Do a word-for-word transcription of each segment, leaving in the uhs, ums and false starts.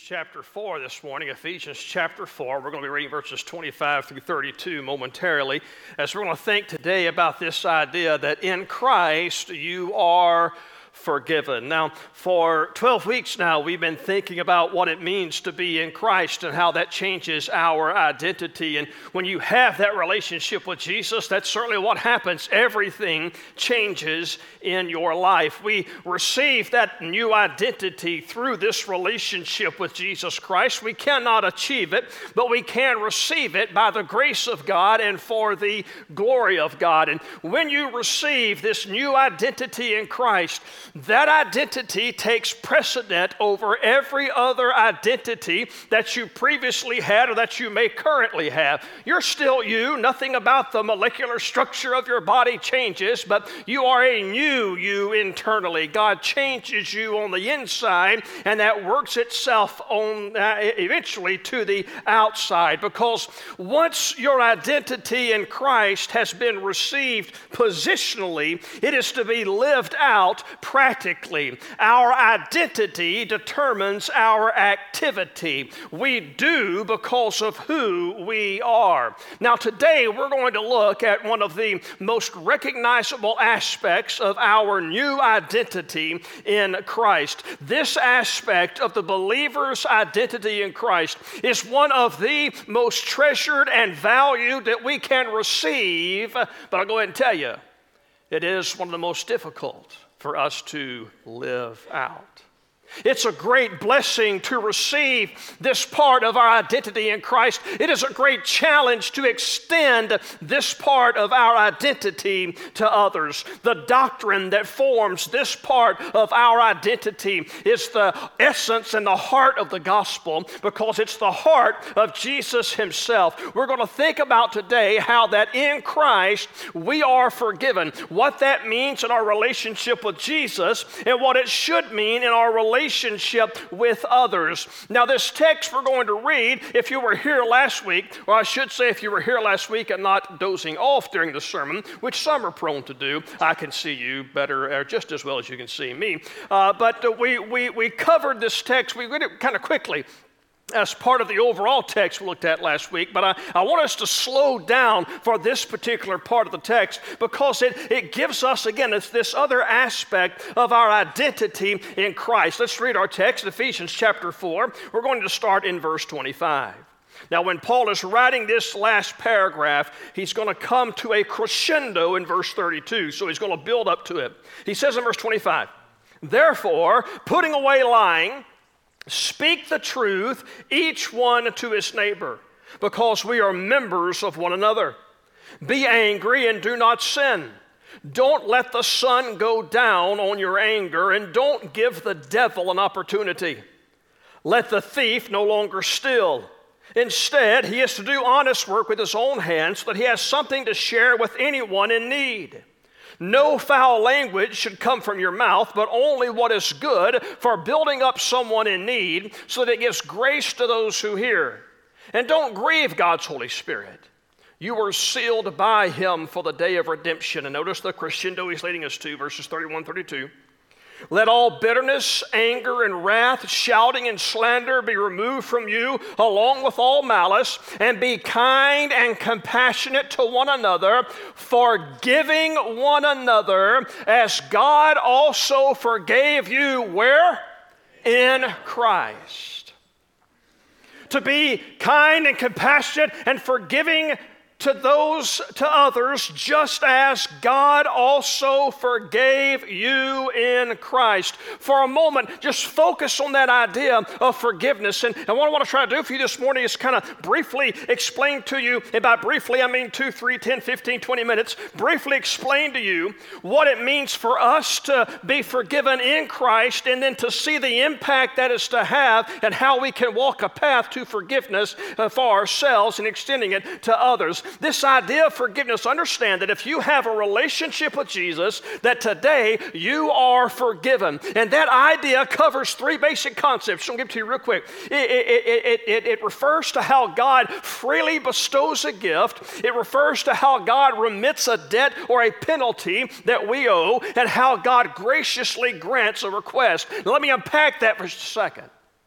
chapter four this morning, Ephesians chapter four. We're going to be reading verses twenty-five through thirty-two momentarily, as we're going to think today about this idea that in Christ you are forgiven. Now, for twelve weeks now, we've been thinking about what it means to be in Christ and how that changes our identity. And when you have that relationship with Jesus, that's certainly what happens. Everything changes in your life. We receive that new identity through this relationship with Jesus Christ. We cannot achieve it, but we can receive it by the grace of God and for the glory of God. And when you receive this new identity in Christ, that identity takes precedent over every other identity that you previously had or that you may currently have. You're still you. Nothing about the molecular structure of your body changes, but you are a new you internally. God changes you on the inside, and that works itself on uh, eventually to the outside, because once your identity in Christ has been received positionally, it is to be lived out practically. Our identity determines our activity. We do because of who we are. Now today we're going to look at one of the most recognizable aspects of our new identity in Christ. This aspect of the believer's identity in Christ is one of the most treasured and valued that we can receive, but I'll go ahead and tell you, it is one of the most difficult for us to live out. It's a great blessing to receive this part of our identity in Christ. It is a great challenge to extend this part of our identity to others. The doctrine that forms this part of our identity is the essence and the heart of the gospel, because it's the heart of Jesus himself. We're going to think about today how that in Christ we are forgiven, what that means in our relationship with Jesus, and what it should mean in our relationship relationship with others. Now, this text we're going to read, if you were here last week, or I should say if you were here last week and not dozing off during the sermon, which some are prone to do, I can see you better, or just as well as you can see me. Uh, but uh, we, we, we covered this text, we read it kind of quickly, as part of the overall text we looked at last week, but I, I want us to slow down for this particular part of the text, because it, it gives us, again, it's this other aspect of our identity in Christ. Let's read our text, Ephesians chapter four. We're going to start in verse twenty-five. Now, when Paul is writing this last paragraph, he's going to come to a crescendo in verse thirty-two, so he's going to build up to it. He says in verse twenty-five, "Therefore, putting away lying, speak the truth, each one to his neighbor, because we are members of one another. Be angry and do not sin. Don't let the sun go down on your anger, and don't give the devil an opportunity. Let the thief no longer steal. Instead, he is to do honest work with his own hands, so that he has something to share with anyone in need. No foul language should come from your mouth, but only what is good for building up someone in need, so that it gives grace to those who hear. And don't grieve God's Holy Spirit. You were sealed by him for the day of redemption." And notice the crescendo he's leading us to, verses thirty-one, thirty-two. "Let all bitterness, anger, and wrath, shouting and slander be removed from you, along with all malice, and be kind and compassionate to one another, forgiving one another, as God also forgave you," where? In Christ. To be kind and compassionate and forgiving to those, to others, just as God also forgave you in Christ. For a moment, just focus on that idea of forgiveness. And, and what I want to try to do for you this morning is kind of briefly explain to you, and by briefly I mean two, three, ten, fifteen, twenty minutes, briefly explain to you what it means for us to be forgiven in Christ, and then to see the impact that is to have, and how we can walk a path to forgiveness uh, for ourselves and extending it to others. This idea of forgiveness, understand that if you have a relationship with Jesus, that today you are forgiven. And that idea covers three basic concepts. I'll give it to you real quick. It, it, it, it, it refers to how God freely bestows a gift. It refers to how God remits a debt or a penalty that we owe, and how God graciously grants a request. Now, let me unpack that for just a second.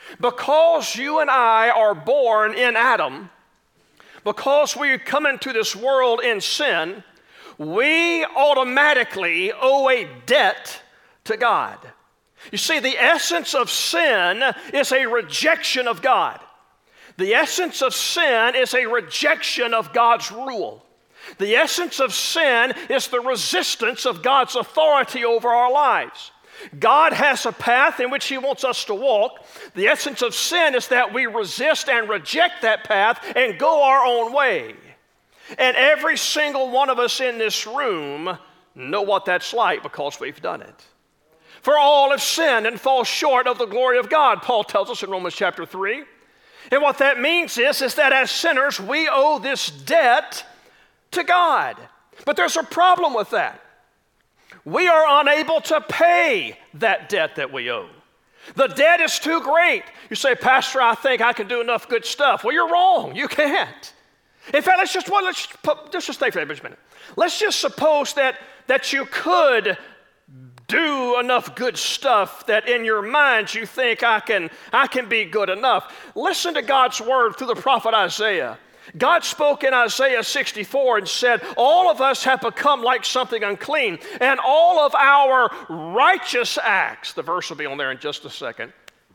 Because you and I are born in Adam, because we come into this world in sin, we automatically owe a debt to God. You see, the essence of sin is a rejection of God. The essence of sin is a rejection of God's rule. The essence of sin is the resistance of God's authority over our lives. God has a path in which He wants us to walk. The essence of sin is that we resist and reject that path and go our own way. And every single one of us in this room know what that's like because we've done it. For all have sinned and fall short of the glory of God, Paul tells us in Romans chapter three. And what that means is, is that as sinners, we owe this debt to God. But there's a problem with that. We are unable to pay that debt that we owe. The debt is too great. You say, Pastor, I think I can do enough good stuff. Well, you're wrong. You can't. In fact, let's just, well, let's, let's just stay for that a minute. Let's just suppose that, that you could do enough good stuff that in your mind you think I can, I can be good enough. Listen to God's word through the prophet Isaiah. God spoke in Isaiah sixty-four and said, all of us have become like something unclean, and all of our righteous acts, the verse will be on there in just a second.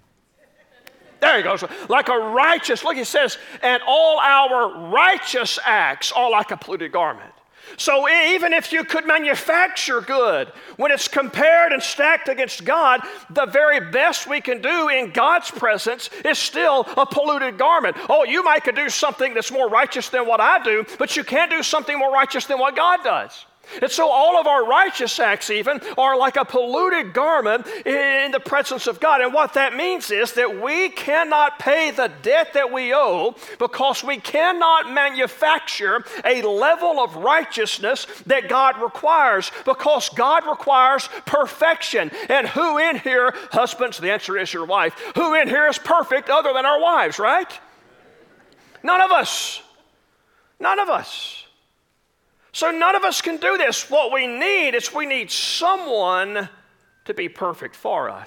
There he goes. Like a righteous, look, he says, and all our righteous acts are like a polluted garment. So even if you could manufacture good, when it's compared and stacked against God, the very best we can do in God's presence is still a polluted garment. Oh, you might could do something that's more righteous than what I do, but you can't do something more righteous than what God does. And so all of our righteous acts even are like a polluted garment in the presence of God. And what that means is that we cannot pay the debt that we owe because we cannot manufacture a level of righteousness that God requires, because God requires perfection. And who in here, husbands, the answer is your wife, who in here is perfect other than our wives, right? None of us. None of us. So none of us can do this. What we need is we need someone to be perfect for us.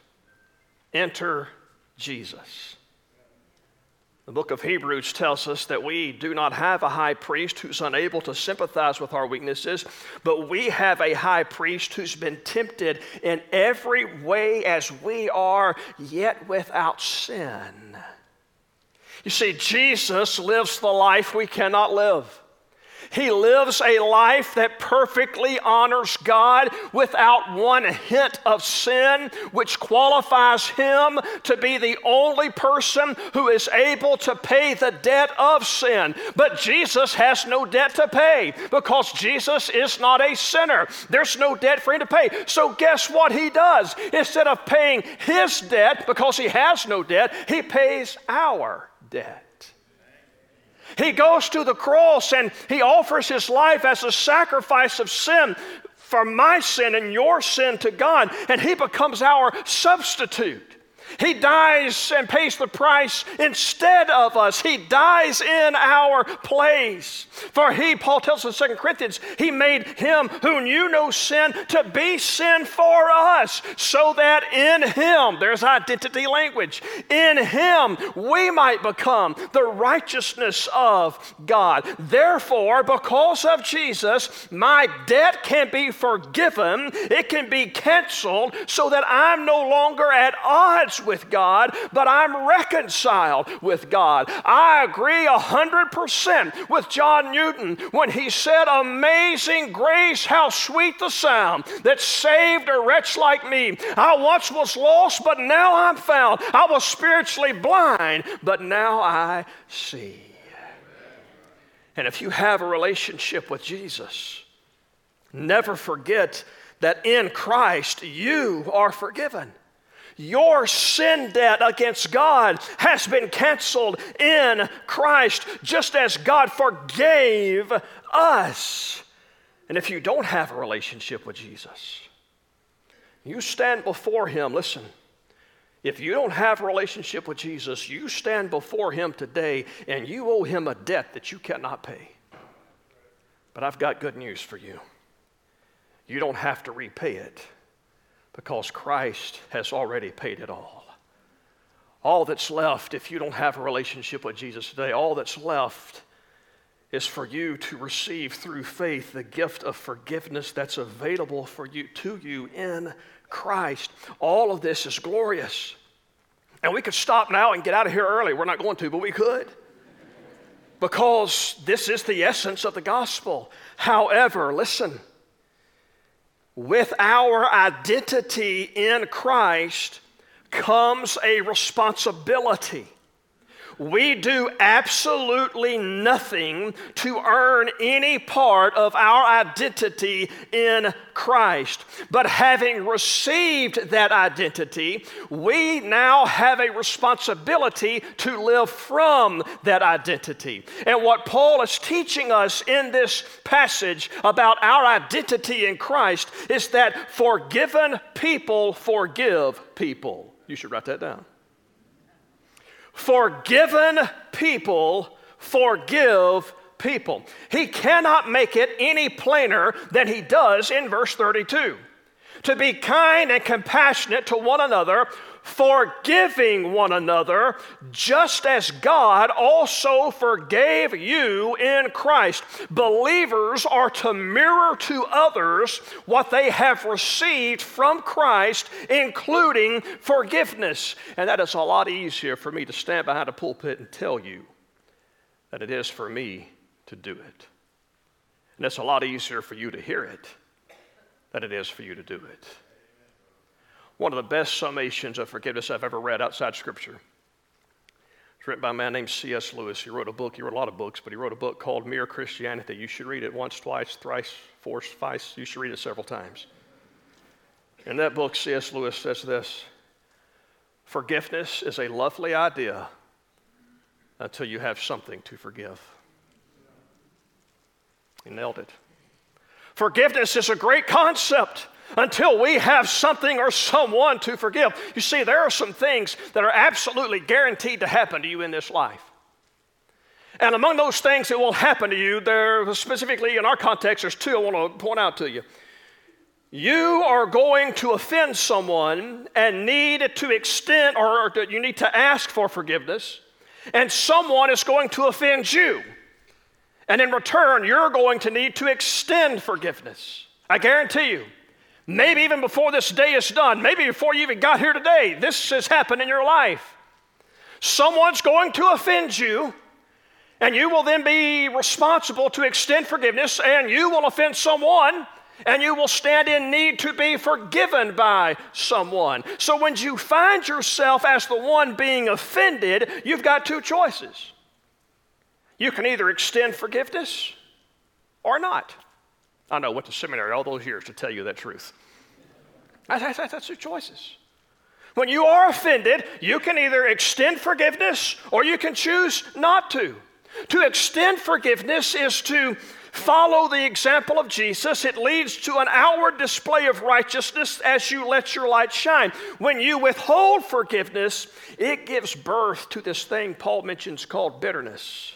Enter Jesus. The book of Hebrews tells us that we do not have a high priest who's unable to sympathize with our weaknesses, but we have a high priest who's been tempted in every way as we are, yet without sin. You see, Jesus lives the life we cannot live. He lives a life that perfectly honors God without one hint of sin, which qualifies him to be the only person who is able to pay the debt of sin. But Jesus has no debt to pay because Jesus is not a sinner. There's no debt for him to pay. So guess what he does? Instead of paying his debt because he has no debt, he pays our debt. He goes to the cross and he offers his life as a sacrifice of sin for my sin and your sin to God, and he becomes our substitute. He dies and pays the price instead of us. He dies in our place. For he, Paul tells us in Second Corinthians, he made him who knew no sin to be sin for us, so that in him, there's identity language, in him we might become the righteousness of God. Therefore, because of Jesus, my debt can be forgiven, it can be canceled, so that I'm no longer at odds with God, but I'm reconciled with God. I agree a hundred percent with John Newton when he said, amazing grace, how sweet the sound that saved a wretch like me. I once was lost, but now I'm found. I was spiritually blind, but now I see. And if you have a relationship with Jesus, never forget that in Christ you are forgiven. Your sin debt against God has been canceled in Christ, just as God forgave us. And if you don't have a relationship with Jesus, you stand before him. Listen, if you don't have a relationship with Jesus, you stand before him today and you owe him a debt that you cannot pay. But I've got good news for you. You don't have to repay it, because Christ has already paid it all. All that's left, if you don't have a relationship with Jesus today, all that's left is for you to receive through faith the gift of forgiveness that's available for you to you in Christ. All of this is glorious. And we could stop now and get out of here early. We're not going to, but we could. Because this is the essence of the gospel. However, listen, with our identity in Christ comes a responsibility. We do absolutely nothing to earn any part of our identity in Christ. But having received that identity, we now have a responsibility to live from that identity. And what Paul is teaching us in this passage about our identity in Christ is that forgiven people forgive people. You should write that down. Forgiven people forgive people. He cannot make it any plainer than he does in verse thirty-two. To be kind and compassionate to one another, forgiving one another, just as God also forgave you in Christ. Believers are to mirror to others what they have received from Christ, including forgiveness. And that is a lot easier for me to stand behind a pulpit and tell you than it is for me to do it. And it's a lot easier for you to hear it than it is for you to do it. One of the best summations of forgiveness I've ever read outside Scripture. It's written by a man named C S Lewis. He wrote a book, he wrote a lot of books, but he wrote a book called Mere Christianity. You should read it once, twice, thrice, four, five. You should read it several times. In that book, C S Lewis says this: forgiveness is a lovely idea until you have something to forgive. He nailed it. Forgiveness is a great concept until we have something or someone to forgive. You see, there are some things that are absolutely guaranteed to happen to you in this life. And among those things that will happen to you, there specifically in our context, there's two I want to point out to you. You are going to offend someone and need to extend, or you need to ask for forgiveness, and someone is going to offend you. And in return, you're going to need to extend forgiveness. I guarantee you. Maybe even before this day is done, maybe before you even got here today, this has happened in your life. Someone's going to offend you, and you will then be responsible to extend forgiveness, and you will offend someone, and you will stand in need to be forgiven by someone. So when you find yourself as the one being offended, you've got two choices. You can either extend forgiveness or not. I know, went to seminary all those years to tell you that truth. That's, that's, that's two choices. When you are offended, you can either extend forgiveness or you can choose not to. To extend forgiveness is to follow the example of Jesus. It leads to an outward display of righteousness as you let your light shine. When you withhold forgiveness, it gives birth to this thing Paul mentions called bitterness.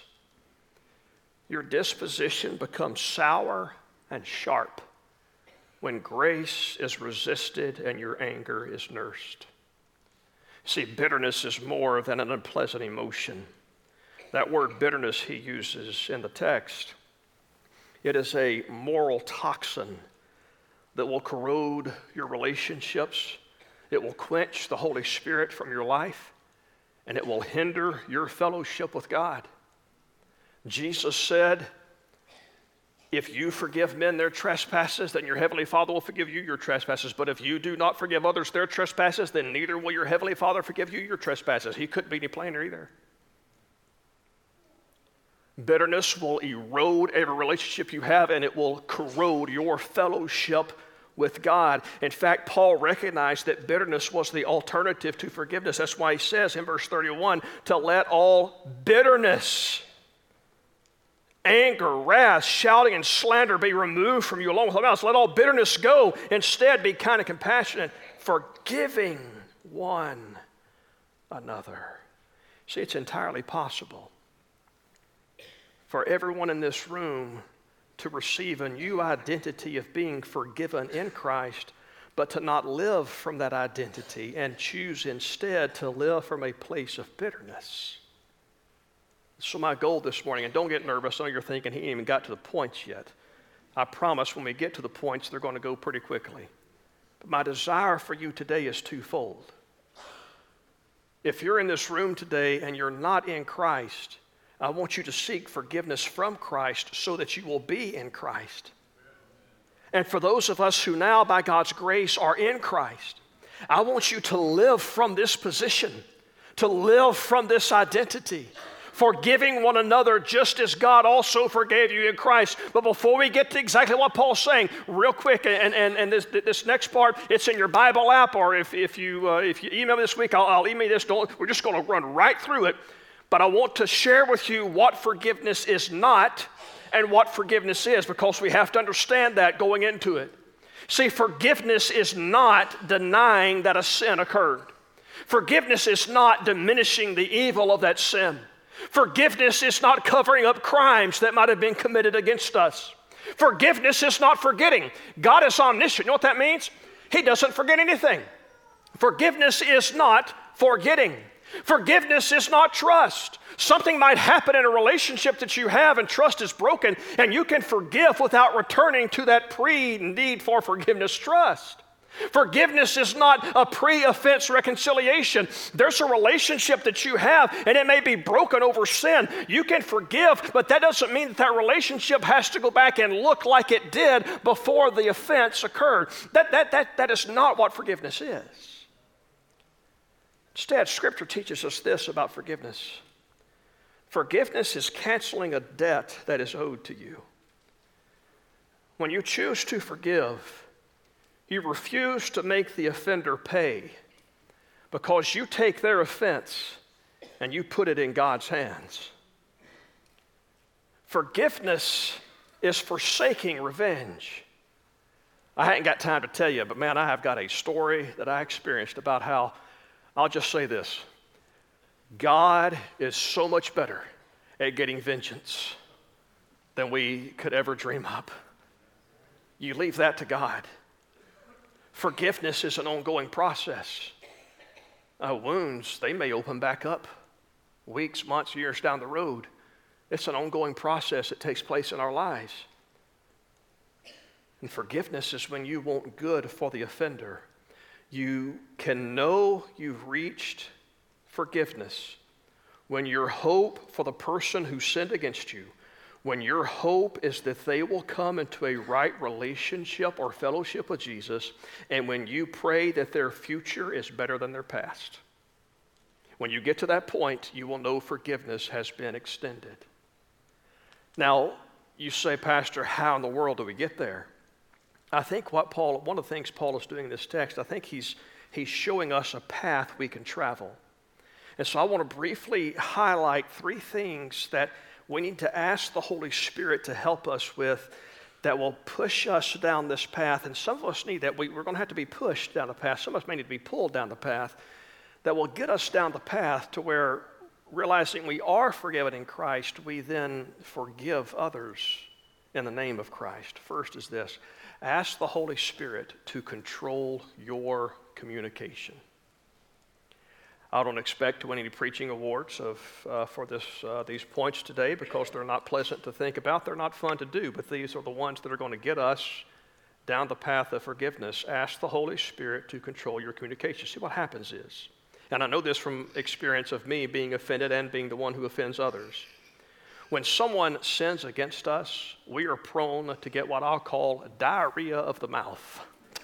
Your disposition becomes sour and sharp when grace is resisted and your anger is nursed. See, bitterness is more than an unpleasant emotion. That word bitterness he uses in the text, it is a moral toxin that will corrode your relationships. It will quench the Holy Spirit from your life, and it will hinder your fellowship with God. Jesus said, if you forgive men their trespasses, then your heavenly Father will forgive you your trespasses. But if you do not forgive others their trespasses, then neither will your heavenly Father forgive you your trespasses. He couldn't be any plainer either. Bitterness will erode every relationship you have, and it will corrode your fellowship with God. In fact, Paul recognized that bitterness was the alternative to forgiveness. That's why he says in verse thirty-one, to let all bitterness, anger, wrath, shouting, and slander be removed from you along with all malice. Let all bitterness go. Instead, be kind and compassionate, forgiving one another. See, it's entirely possible for everyone in this room to receive a new identity of being forgiven in Christ but to not live from that identity and choose instead to live from a place of bitterness. So my goal this morning, and don't get nervous, I know you're thinking he ain't even got to the points yet. I promise when we get to the points, they're going to go pretty quickly. But my desire for you today is twofold. If you're in this room today and you're not in Christ, I want you to seek forgiveness from Christ so that you will be in Christ. And for those of us who now, by God's grace, are in Christ, I want you to live from this position, to live from this identity, forgiving one another just as God also forgave you in Christ. But before we get to exactly what Paul's saying, real quick, and, and, and this, this next part, it's in your Bible app, or if, if, you, uh, if you email me this week, I'll, I'll email this. Don't, we're just going to run right through it. But I want to share with you what forgiveness is not and what forgiveness is, because we have to understand that going into it. See, forgiveness is not denying that a sin occurred. Forgiveness is not diminishing the evil of that sin. Forgiveness is not covering up crimes that might have been committed against us. Forgiveness is not forgetting. God is omniscient. You know what that means? He doesn't forget anything. Forgiveness is not forgetting. Forgiveness is not trust. Something might happen in a relationship that you have and trust is broken, and you can forgive without returning to that pre-need for forgiveness trust. Forgiveness is not a pre-offense reconciliation. There's a relationship that you have, and it may be broken over sin. You can forgive, but that doesn't mean that that relationship has to go back and look like it did before the offense occurred. That, that, that, that is not what forgiveness is. Instead, Scripture teaches us this about forgiveness. Forgiveness is canceling a debt that is owed to you. When you choose to forgive, you refuse to make the offender pay because you take their offense and you put it in God's hands. Forgiveness is forsaking revenge. I hadn't got time to tell you, but man, I have got a story that I experienced about how, I'll just say this, God is so much better at getting vengeance than we could ever dream up. You leave that to God. Forgiveness is an ongoing process. Uh, wounds, they may open back up weeks, months, years down the road. It's an ongoing process that takes place in our lives. And forgiveness is when you want good for the offender. You can know you've reached forgiveness when your hope for the person who sinned against you, when your hope is that they will come into a right relationship or fellowship with Jesus, and when you pray that their future is better than their past. When you get to that point, you will know forgiveness has been extended. Now, you say, Pastor, how in the world do we get there? I think what Paul, one of the things Paul is doing in this text, I think he's, he's showing us a path we can travel. And so I want to briefly highlight three things that we need to ask the Holy Spirit to help us with that will push us down this path. And some of us need that. We, we're going to have to be pushed down the path. Some of us may need to be pulled down the path that will get us down the path to where, realizing we are forgiven in Christ, we then forgive others in the name of Christ. First is this: ask the Holy Spirit to control your communication. I don't expect to win any preaching awards of, uh, for this, uh, these points today because they're not pleasant to think about. They're not fun to do, but these are the ones that are going to get us down the path of forgiveness. Ask the Holy Spirit to control your communication. See, what happens is, and I know this from experience of me being offended and being the one who offends others. When someone sins against us, we are prone to get what I'll call diarrhea of the mouth.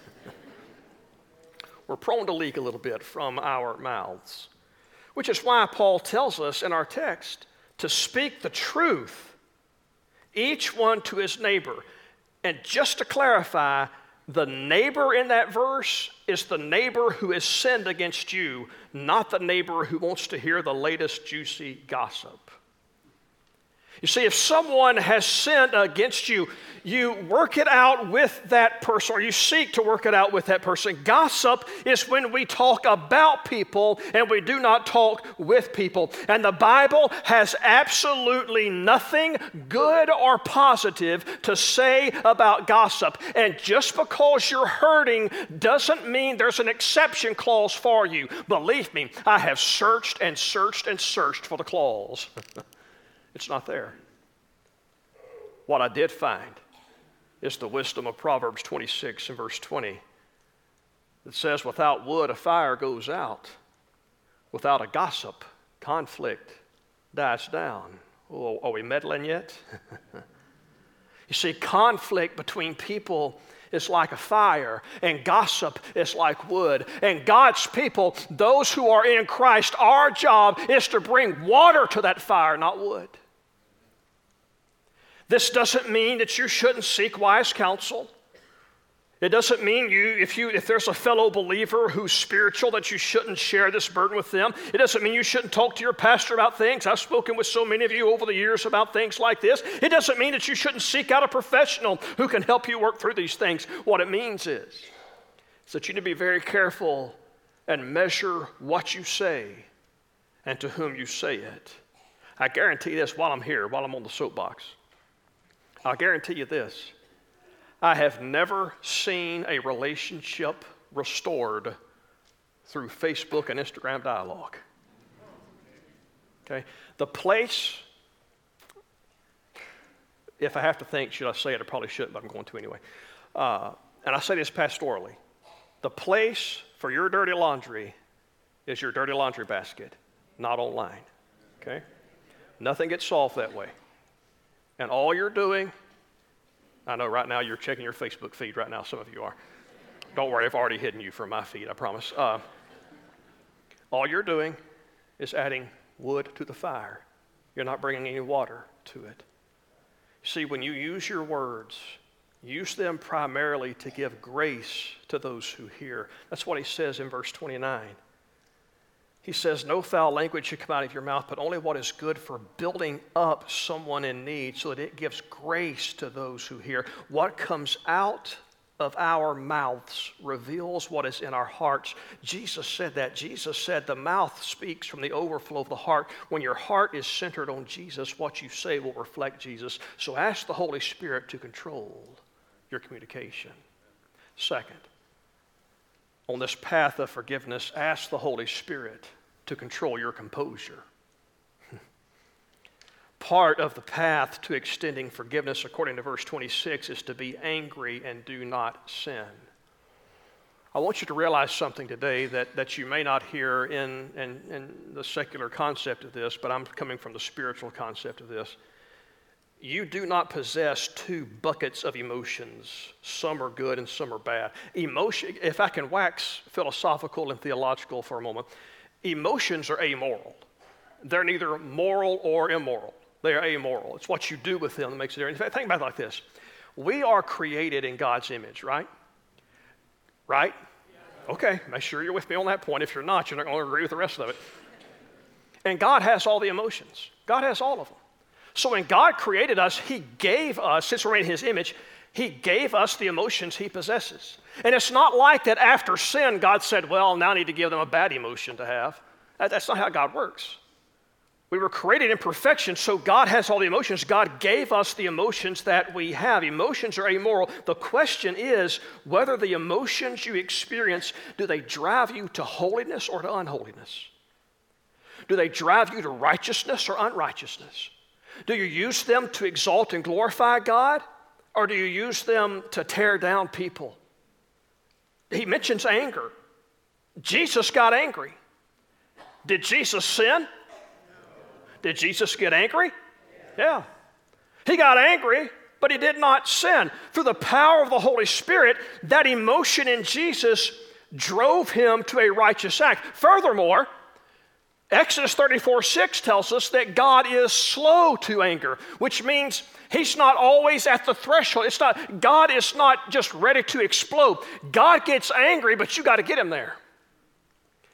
We're prone to leak a little bit from our mouths, which is why Paul tells us in our text to speak the truth, each one to his neighbor. And just to clarify, the neighbor in that verse is the neighbor who has sinned against you, not the neighbor who wants to hear the latest juicy gossip. You see, if someone has sinned against you, you work it out with that person, or you seek to work it out with that person. Gossip is when we talk about people and we do not talk with people. And the Bible has absolutely nothing good or positive to say about gossip. And just because you're hurting doesn't mean there's an exception clause for you. Believe me, I have searched and searched and searched for the clause. It's not there. What I did find is the wisdom of Proverbs twenty-six and verse twenty. It says, without wood, a fire goes out. Without a gossip, conflict dies down. Oh, are we meddling yet? You see, conflict between people is like a fire, and gossip is like wood. And God's people, those who are in Christ, our job is to bring water to that fire, not wood. This doesn't mean that you shouldn't seek wise counsel. It doesn't mean you, if you, if there's a fellow believer who's spiritual, that you shouldn't share this burden with them. It doesn't mean you shouldn't talk to your pastor about things. I've spoken with so many of you over the years about things like this. It doesn't mean that you shouldn't seek out a professional who can help you work through these things. What it means is, is that you need to be very careful and measure what you say and to whom you say it. I guarantee this while I'm here, while I'm on the soapbox. I'll guarantee you this. I have never seen a relationship restored through Facebook and Instagram dialogue. Okay? The place, if I have to think, should I say it? I probably shouldn't, but I'm going to anyway. Uh, and I say this pastorally. The place for your dirty laundry is your dirty laundry basket, not online. Okay? Nothing gets solved that way. And all you're doing, I know right now you're checking your Facebook feed right now, some of you are. Don't worry, I've already hidden you from my feed, I promise. Uh, all you're doing is adding wood to the fire. You're not bringing any water to it. See, when you use your words, use them primarily to give grace to those who hear. That's what he says in verse twenty-nine. He says, no foul language should come out of your mouth, but only what is good for building up someone in need so that it gives grace to those who hear. What comes out of our mouths reveals what is in our hearts. Jesus said that. Jesus said the mouth speaks from the overflow of the heart. When your heart is centered on Jesus, what you say will reflect Jesus. So ask the Holy Spirit to control your communication. Second, on this path of forgiveness, ask the Holy Spirit to control your composure. Part of the path to extending forgiveness, according to verse twenty-six, is to be angry and do not sin. I want you to realize something today that, that you may not hear in, in, in the secular concept of this, but I'm coming from the spiritual concept of this. You do not possess two buckets of emotions. Some are good and some are bad. Emotion, if I can wax philosophical and theological for a moment, emotions are amoral. They're neither moral or immoral. They are amoral. It's what you do with them that makes a difference. In fact, think about it like this. We are created in God's image, right? Right? Okay, make sure you're with me on that point. If you're not, you're not going to agree with the rest of it. And God has all the emotions. God has all of them. So when God created us, he gave us, since we're made in his image, he gave us the emotions he possesses. And it's not like that after sin, God said, well, now I need to give them a bad emotion to have. That's not how God works. We were created in perfection, so God has all the emotions. God gave us the emotions that we have. Emotions are amoral. The question is whether the emotions you experience, do they drive you to holiness or to unholiness? Do they drive you to righteousness or unrighteousness? Do you use them to exalt and glorify God, or do you use them to tear down people? He mentions anger. Jesus got angry. Did Jesus sin? Did Jesus get angry? Yeah. He got angry, but he did not sin. Through the power of the Holy Spirit, that emotion in Jesus drove him to a righteous act. Furthermore, Exodus thirty-four six tells us that God is slow to anger, which means he's not always at the threshold. It's not, God is not just ready to explode. God gets angry, but you got to get him there.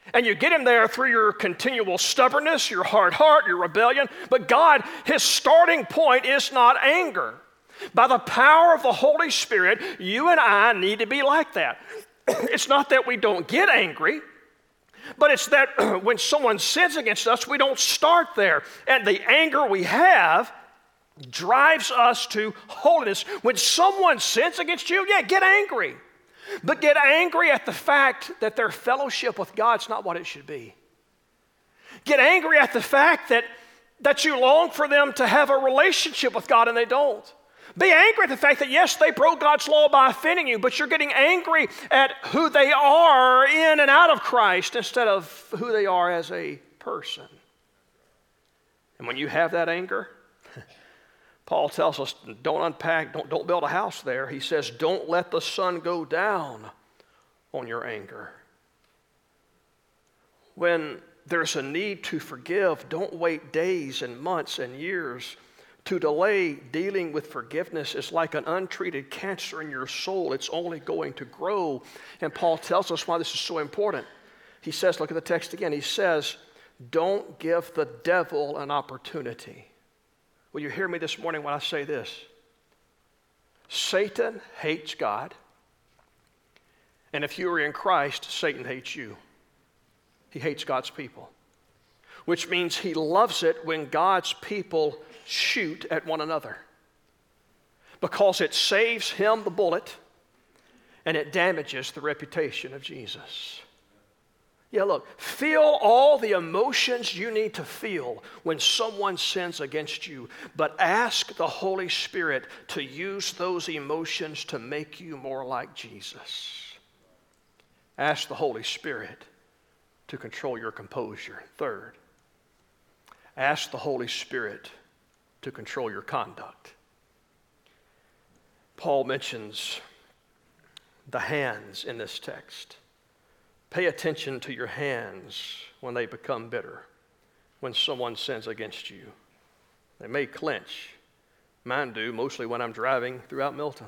And you get him there through your continual stubbornness, your hard heart, your rebellion. But God, his starting point is not anger. By the power of the Holy Spirit, you and I need to be like that. It's not that we don't get angry, but it's that when someone sins against us, we don't start there. And the anger we have drives us to holiness. When someone sins against you, yeah, get angry. But get angry at the fact that their fellowship with God's not what it should be. Get angry at the fact that, that you long for them to have a relationship with God and they don't. Be angry at the fact that, yes, they broke God's law by offending you, but you're getting angry at who they are in and out of Christ instead of who they are as a person. And when you have that anger, Paul tells us, don't unpack, don't, don't build a house there. He says, don't let the sun go down on your anger. When there's a need to forgive, don't wait days and months and years. To delay dealing with forgiveness is like an untreated cancer in your soul. It's only going to grow. And Paul tells us why this is so important. He says, look at the text again. He says, don't give the devil an opportunity. Will you hear me this morning when I say this? Satan hates God. And if you are in Christ, Satan hates you. He hates God's people. Which means he loves it when God's people shoot at one another. Because it saves him the bullet and it damages the reputation of Jesus. Yeah, look, feel all the emotions you need to feel when someone sins against you, but ask the Holy Spirit to use those emotions to make you more like Jesus. Ask the Holy Spirit to control your composure. Third, ask the Holy Spirit to control your conduct. Paul mentions the hands in this text. Pay attention to your hands when they become bitter, when someone sins against you. They may clench. Mine do, mostly when I'm driving throughout Milton.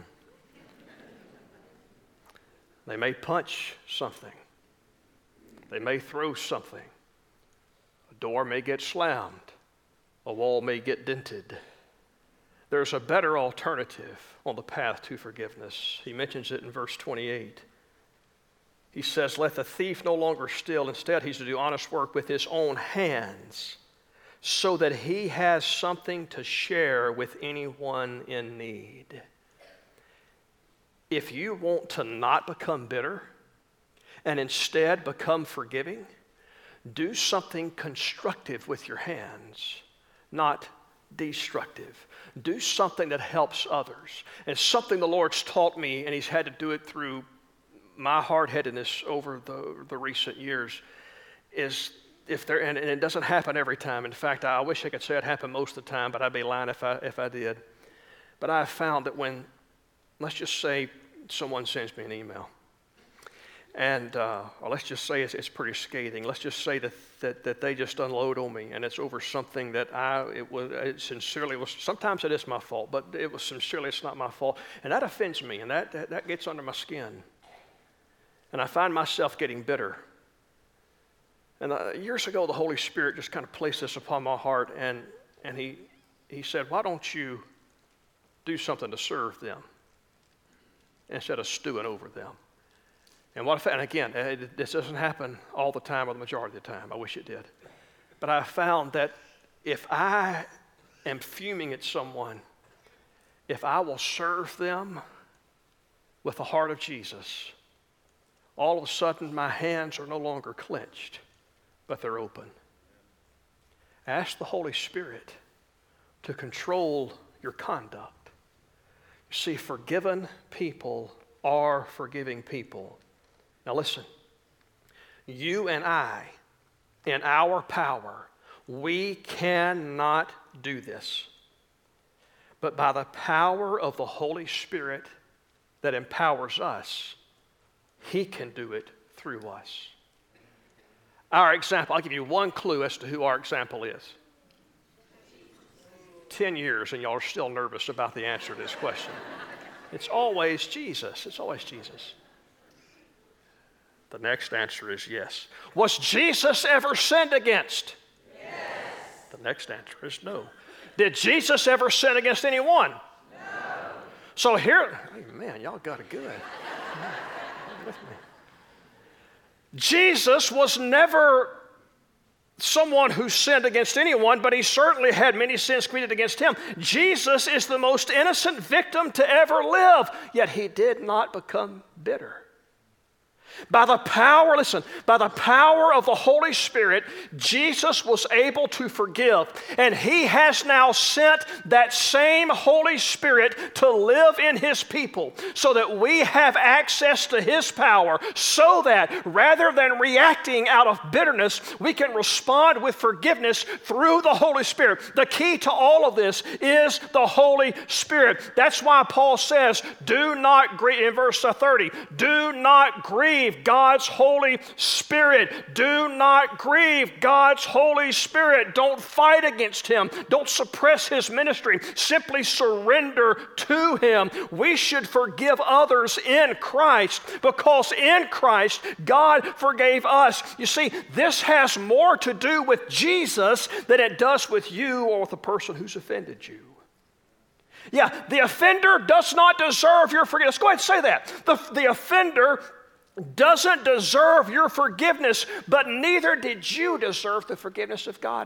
They may punch something. They may throw something. A door may get slammed. A wall may get dented. There's a better alternative on the path to forgiveness. He mentions it in verse twenty-eight. He says, let the thief no longer steal. Instead, he's to do honest work with his own hands so that he has something to share with anyone in need. If you want to not become bitter and instead become forgiving, do something constructive with your hands, not destructive. Do something that helps others. And something the Lord's taught me, and he's had to do it through my hard-headedness over the, the recent years, is if there, and, and it doesn't happen every time. In fact, I wish I could say it happened most of the time, but I'd be lying if I, if I did. But I've found that when, let's just say someone sends me an email, and uh, or let's just say it's, it's pretty scathing. Let's just say that, that that they just unload on me, and it's over something that I it was it sincerely was. Sometimes it is my fault, but it was sincerely it's not my fault, and that offends me, and that that, that gets under my skin, and I find myself getting bitter. And uh, years ago, the Holy Spirit just kind of placed this upon my heart, and and he he said, "Why don't you do something to serve them instead of stewing over them?" And what if, and again, it, this doesn't happen all the time or the majority of the time. I wish it did. But I found that if I am fuming at someone, if I will serve them with the heart of Jesus, all of a sudden my hands are no longer clenched, but they're open. Ask the Holy Spirit to control your conduct. You see, forgiven people are forgiving people. Now listen, you and I, in our power, we cannot do this. But by the power of the Holy Spirit that empowers us, He can do it through us. Our example, I'll give you one clue as to who our example is. Ten years and y'all are still nervous about the answer to this question. It's always Jesus. It's always Jesus. The next answer is yes. Was Jesus ever sinned against? Yes. The next answer is no. Did Jesus ever sin against anyone? No. So here, hey, man, y'all got it good. With me. Jesus was never someone who sinned against anyone, but he certainly had many sins committed against him. Jesus is the most innocent victim to ever live, yet he did not become bitter. By the power, listen, by the power of the Holy Spirit, Jesus was able to forgive. And he has now sent that same Holy Spirit to live in his people so that we have access to his power, so that rather than reacting out of bitterness, we can respond with forgiveness through the Holy Spirit. The key to all of this is the Holy Spirit. That's why Paul says, do not grieve, in verse thirty, do not grieve God's Holy Spirit. Do not grieve God's Holy Spirit. Don't fight against him. Don't suppress his ministry. Simply surrender to him. We should forgive others in Christ because in Christ, God forgave us. You see, this has more to do with Jesus than it does with you or with the person who's offended you. Yeah, the offender does not deserve your forgiveness. Go ahead and say that. The, the offender doesn't deserve your forgiveness, but neither did you deserve the forgiveness of God.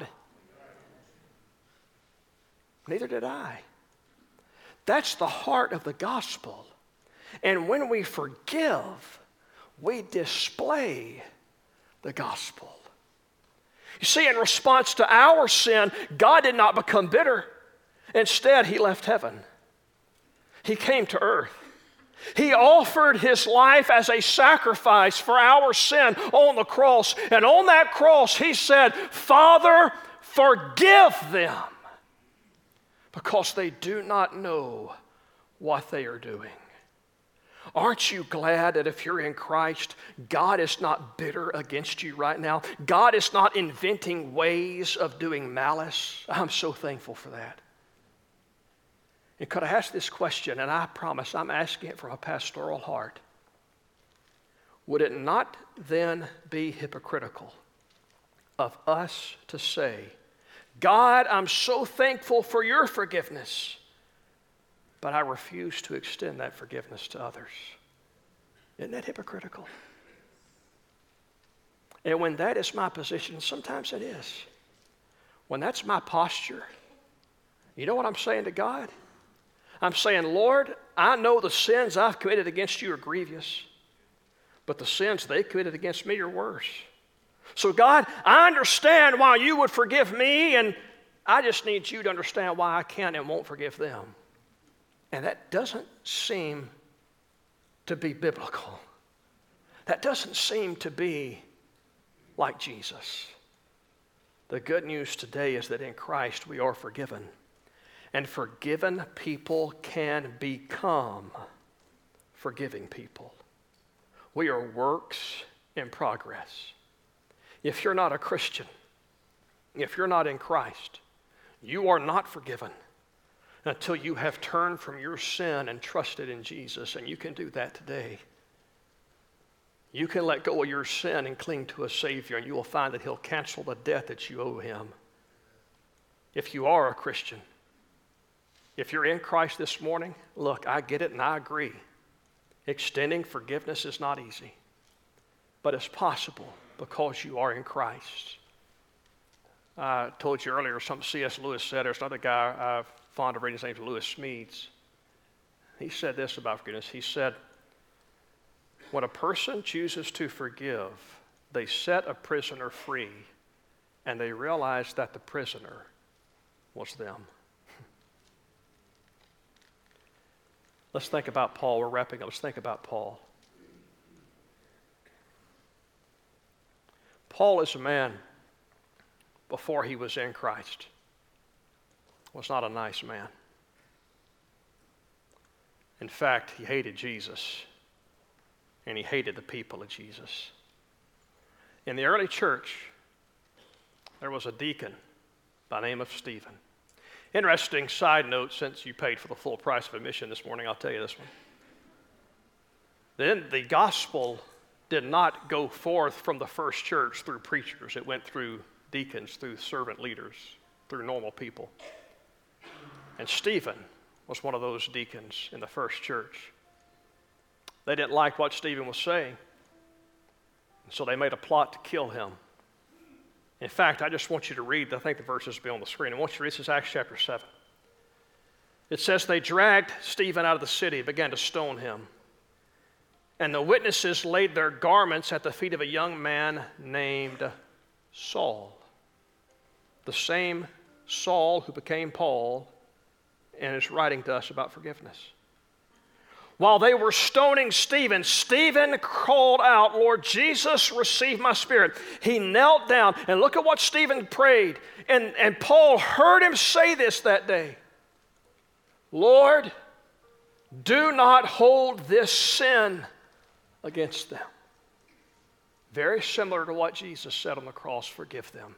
Neither did I. That's the heart of the gospel. And when we forgive, we display the gospel. You see, in response to our sin, God did not become bitter. Instead, he left heaven. He came to earth. He offered his life as a sacrifice for our sin on the cross. And on that cross, he said, Father, forgive them because they do not know what they are doing. Aren't you glad that if you're in Christ, God is not bitter against you right now? God is not inventing ways of doing malice. I'm so thankful for that. And could I ask this question, and I promise I'm asking it from a pastoral heart. Would it not then be hypocritical of us to say, God, I'm so thankful for your forgiveness, but I refuse to extend that forgiveness to others? Isn't that hypocritical? And when that is my position, sometimes it is. When that's my posture, you know what I'm saying to God? I'm saying, Lord, I know the sins I've committed against you are grievous, but the sins they committed against me are worse. So God, I understand why you would forgive me, and I just need you to understand why I can't and won't forgive them. And that doesn't seem to be biblical. That doesn't seem to be like Jesus. The good news today is that in Christ we are forgiven. And forgiven people can become forgiving people. We are works in progress. If you're not a Christian, if you're not in Christ, you are not forgiven until you have turned from your sin and trusted in Jesus. And you can do that today. You can let go of your sin and cling to a Savior, and you will find that he'll cancel the debt that you owe him. If you are a Christian, if you're in Christ this morning, look, I get it and I agree. Extending forgiveness is not easy, but it's possible because you are in Christ. I told you earlier something C S Lewis said. There's another guy I'm fond of reading, his name's Lewis Smedes. He said this about forgiveness. He said, when a person chooses to forgive, they set a prisoner free, and they realize that the prisoner was them. Let's think about Paul. We're wrapping up. Let's think about Paul. Paul is a man, before he was in Christ, was not a nice man. In fact, he hated Jesus, and he hated the people of Jesus. In the early church, there was a deacon by the name of Stephen. Interesting side note, since you paid for the full price of admission this morning, I'll tell you this one. Then the gospel did not go forth from the first church through preachers. It went through deacons, through servant leaders, through normal people. And Stephen was one of those deacons in the first church. They didn't like what Stephen was saying, and so they made a plot to kill him. In fact, I just want you to read, I think the verses will be on the screen. I want you to read, this is Acts chapter seven. It says, they dragged Stephen out of the city and began to stone him. And the witnesses laid their garments at the feet of a young man named Saul. The same Saul who became Paul and is writing to us about forgiveness. While they were stoning Stephen, Stephen called out, Lord Jesus, receive my spirit. He knelt down, and look at what Stephen prayed. And, and Paul heard him say this that day. Lord, do not hold this sin against them. Very similar to what Jesus said on the cross, forgive them.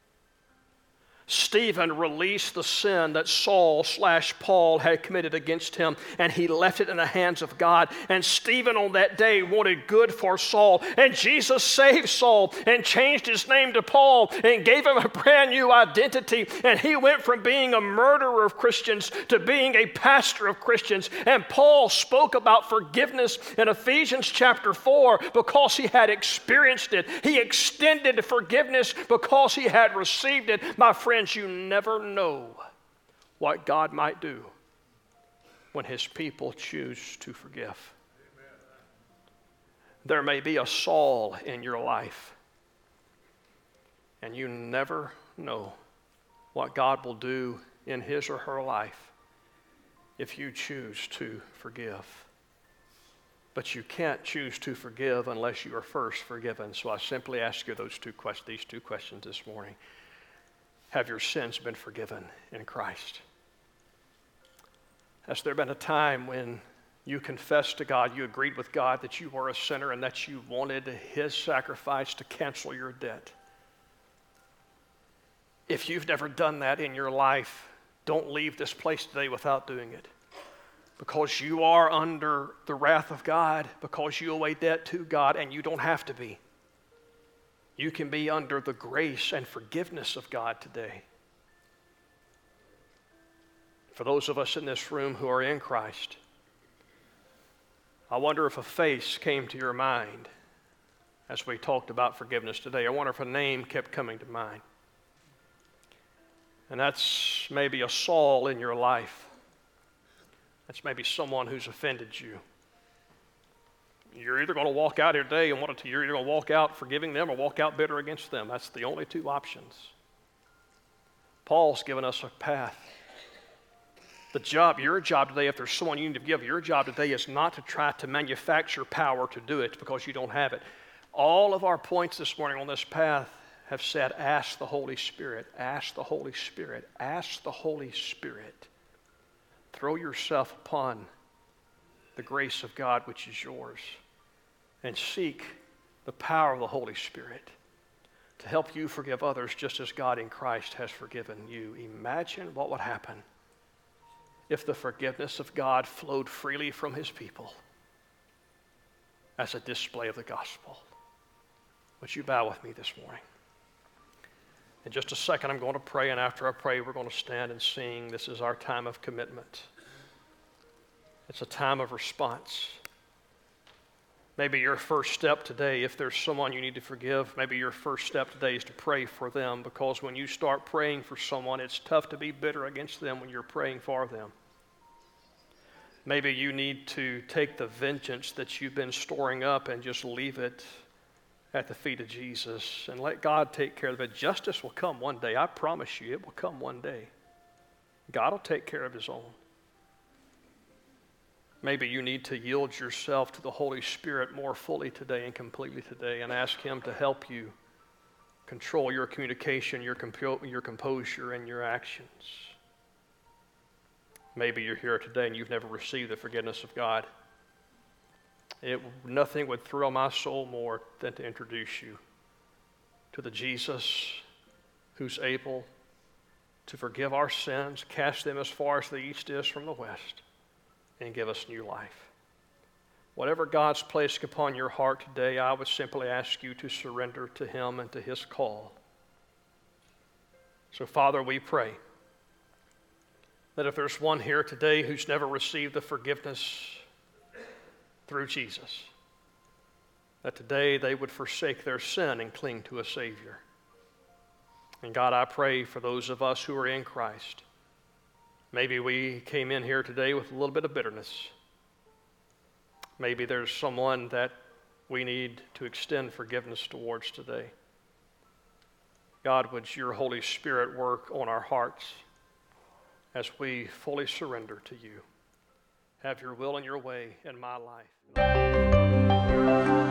Stephen released the sin that Saul slash Paul had committed against him, and he left it in the hands of God. And Stephen on that day wanted good for Saul, and Jesus saved Saul and changed his name to Paul and gave him a brand new identity, and he went from being a murderer of Christians to being a pastor of Christians. And Paul spoke about forgiveness in Ephesians chapter four because he had experienced it. He extended forgiveness because he had received it. My friend, you never know what God might do when his people choose to forgive. There may be a Saul in your life, and you never know what God will do in his or her life if you choose to forgive. But you can't choose to forgive unless you are first forgiven. So I simply ask you those two questions, these two questions this morning. Have your sins been forgiven in Christ? Has there been a time when you confessed to God, you agreed with God that you were a sinner and that you wanted his sacrifice to cancel your debt? If you've never done that in your life, don't leave this place today without doing it. Because you are under the wrath of God, because you owe a debt to God, and you don't have to be. You can be under the grace and forgiveness of God today. For those of us in this room who are in Christ, I wonder if a face came to your mind as we talked about forgiveness today. I wonder if a name kept coming to mind. And that's maybe a Saul in your life. That's maybe someone who's offended you. You're either going to walk out here today and want to, you're either going to walk out forgiving them or walk out bitter against them. That's the only two options. Paul's given us a path. The job, your job today, if there's someone you need to forgive, your job today is not to try to manufacture power to do it because you don't have it. All of our points this morning on this path have said, ask the Holy Spirit, ask the Holy Spirit, ask the Holy Spirit. Throw yourself upon the grace of God which is yours, and seek the power of the Holy Spirit to help you forgive others just as God in Christ has forgiven you. Imagine what would happen if the forgiveness of God flowed freely from his people as a display of the gospel. Would you bow with me this morning? In just a second, I'm going to pray, and after I pray, we're going to stand and sing. This is our time of commitment. It's a time of response. Maybe your first step today, if there's someone you need to forgive, maybe your first step today is to pray for them, because when you start praying for someone, it's tough to be bitter against them when you're praying for them. Maybe you need to take the vengeance that you've been storing up and just leave it at the feet of Jesus and let God take care of it. Justice will come one day. I promise you, it will come one day. God will take care of his own. Maybe you need to yield yourself to the Holy Spirit more fully today and completely today and ask him to help you control your communication, your, compo- your composure, and your actions. Maybe you're here today and you've never received the forgiveness of God. It, nothing would thrill my soul more than to introduce you to the Jesus who's able to forgive our sins, cast them as far as the east is from the west, and give us new life. Whatever God's placed upon your heart today, I would simply ask you to surrender to Him and to His call. So, Father, we pray that if there's one here today who's never received the forgiveness through Jesus, that today they would forsake their sin and cling to a Savior. And God, I pray for those of us who are in Christ. Maybe we came in here today with a little bit of bitterness. Maybe there's someone that we need to extend forgiveness towards today. God, would your Holy Spirit work on our hearts as we fully surrender to you. Have your will and your way in my life.